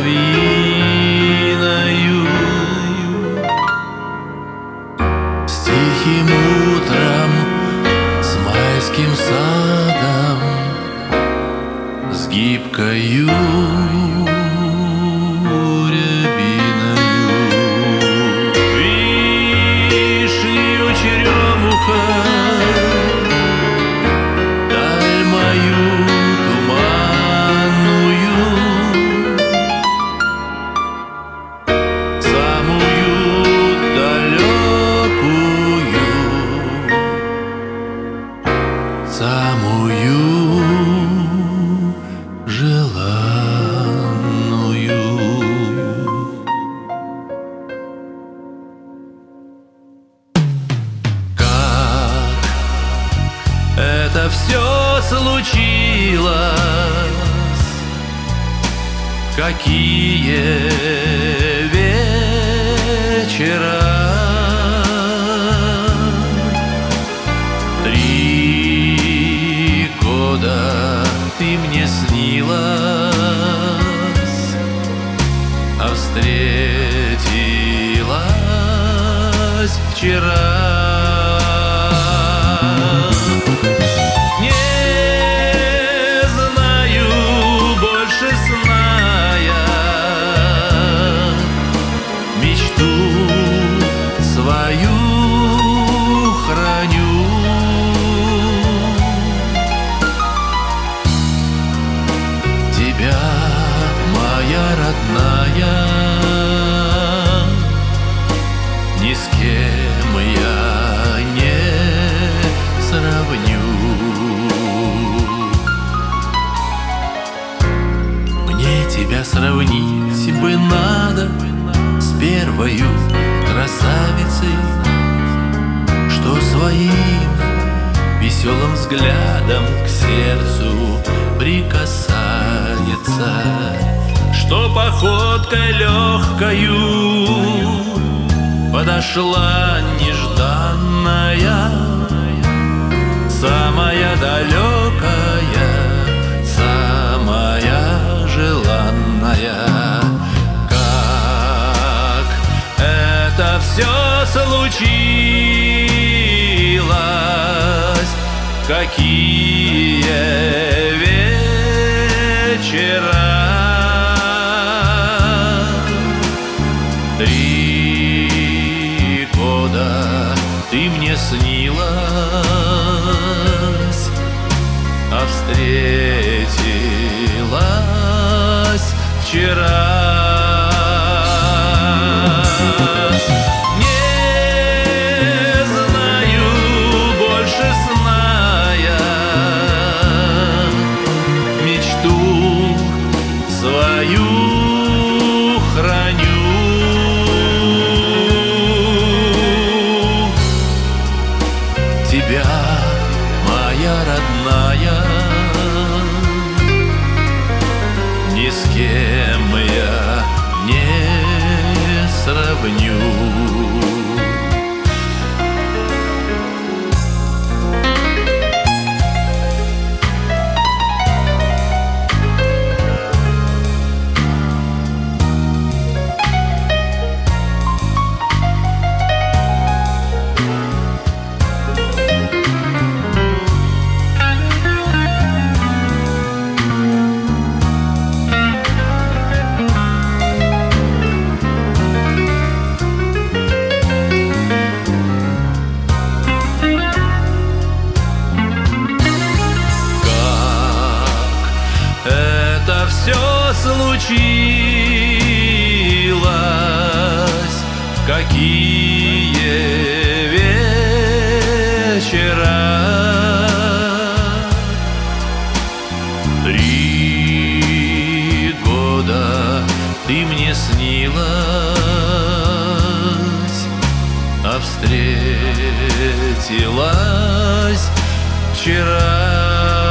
соловьиною. С тихим утром, с майским садом, с гибкою рябиною, вишнею черемухой даль мою туманную, самую далекую, самую желанную. Как это все случилось, какие вечера, 3 года ты мне снилась, а встретилась вчера. Не знаю больше сна я, мечту свою храню. Тебя, моя родная, ни с кем я не сравню. Мне тебя сравнить бы надо с первою красавицей, что своим веселым взглядом к сердцу прикасается, что походкой легкою подошла нежданная, самая далекая, самая желанная. Как это все случилось, какие вечера, 3 года ты мне снилась, а встретилась вчера. Свою храню. Тебя, моя родная, ни с кем я не сравню. Все случилось, какие вечера, 3 года ты мне снилась, а встретилась вчера.